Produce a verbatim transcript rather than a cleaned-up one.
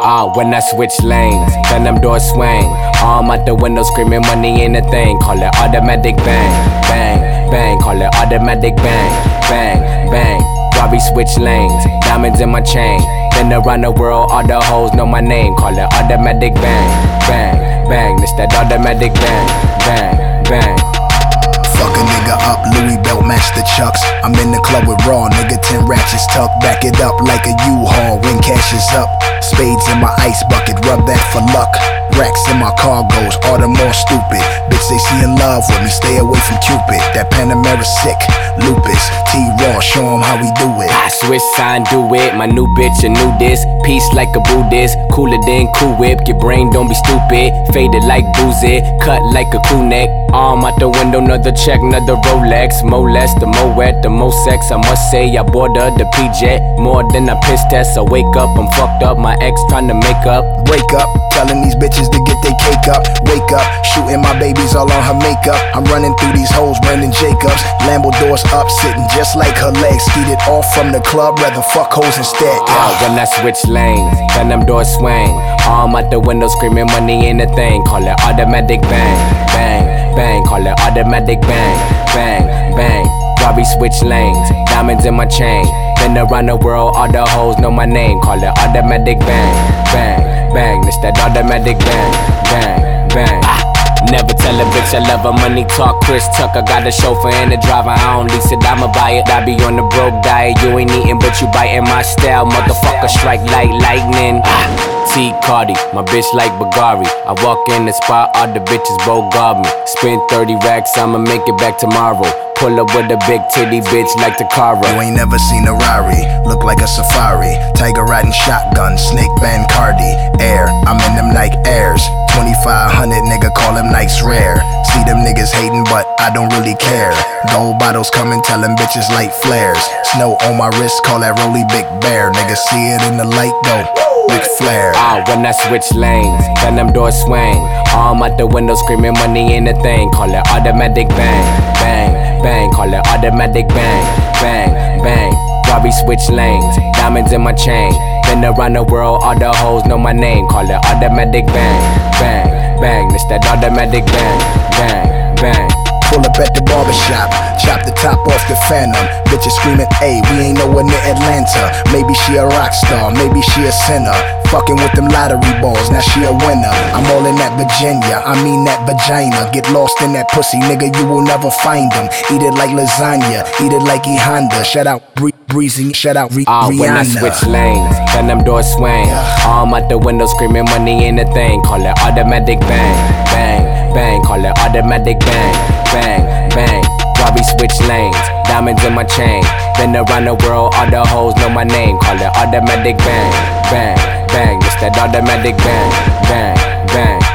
Ah, when I switch lanes, then them doors swing. Arm out the window screaming money ain't a thing. Call it automatic bang, bang, bang. Call it automatic bang, bang, bang. Robbie switch lanes, diamonds in my chain. Been around the world, all the hoes know my name. Call it automatic bang, bang, bang. It's that automatic bang, bang, bang. Fuck a nigga up, Louis belt match the chucks. I'm in the club with Raw, nigga, ten ratchets tucked. Back it up like a U-Haul when cash is up. Spades in my ice bucket, rub that for luck. Racks in my cargoes, all the more stupid. Bitch, they see in love with me, stay away from Cupid. That Panamera sick, lupus, T-Raw, show 'em how we do it. I switch sign, do it, my new bitch, a new disc. Peace like a Buddhist, cooler than Cool Whip. Your brain don't be stupid, faded like boozy, cut like a crew neck. Arm out the window, another check, another Rolex. More less, the more wet, the more sex. I must say, I bought her the P J, more than a piss test. I wake up, I'm fucked up, my ex tryna make up. Wake up, telling these bitches to get their cake up. Wake up, shooting my babies all on her makeup. I'm running through these hoes, Brandon Jacobs. Lambo doors up, sitting just like her legs. Skeeted off from the club, rather fuck hoes instead. Ah, when I switch lanes, then them doors swing. Arm out the window screaming money ain't a thing. Call it automatic bang, bang, bang. Call it automatic bang, bang, bang. Robbie switch lanes, diamonds in my chain. Been around the world, all the hoes know my name. Call it automatic bang, bang, bang. It's that automatic bang, bang, bang. Ah. Never tell a bitch I love her, money talk, Chris Tucker. Got a chauffeur and a driver, I don't lease it, I'ma buy it. I be on the broke diet, you ain't eating but you biting my style. Motherfucker strike like lightning. Ah. T Cardi, my bitch like Bagari. I walk in the spot, all the bitches both guard me. Spend thirty racks, I'ma make it back tomorrow. Pull up with a big titty bitch like the Cara. You ain't never seen a Rari, look like a safari. Tiger riding shotgun, snake band Cardi. Air, I'm in them like airs. twenty-five hundred, nigga, call them nights rare. See them niggas hating, but I don't really care. Gold bottles coming, tell them bitches light flares. Snow on my wrist, call that Rolly Big Bear. Nigga, see it in the light, go Ric Flair. Ah, when I switch lanes, then them doors swing. Arm out the window screaming money ain't a thing. Call it automatic bang, bang, bang. Call it automatic bang, bang, bang. Robbie switch lanes, diamonds in my chain. Been around the world, all the hoes know my name. Call it automatic bang, bang, bang. It's that automatic bang, bang, bang. Pull up at the barbershop, chop the top off the Phantom. Bitches screaming, ayy, we ain't nowhere near Atlanta. Maybe she a rock star, maybe she a sinner. Fucking with them lottery balls, now she a winner. I'm all in that Virginia, I mean that vagina. Get lost in that pussy, nigga, you will never find them. Eat it like lasagna, eat it like E Honda. Shout out Bree Breezy, shout out Re Ah, Rihanna. when I switch lanes, then them doors swing. Arm out the window screaming money ain't a thing. Call it automatic bang, bang, bang. Call it automatic bang, bang, bang. Robbie switch lanes, diamonds in my chain. Been around the world, all the hoes know my name. Call it automatic bang, bang, bang. It's that automatic bang, bang, bang.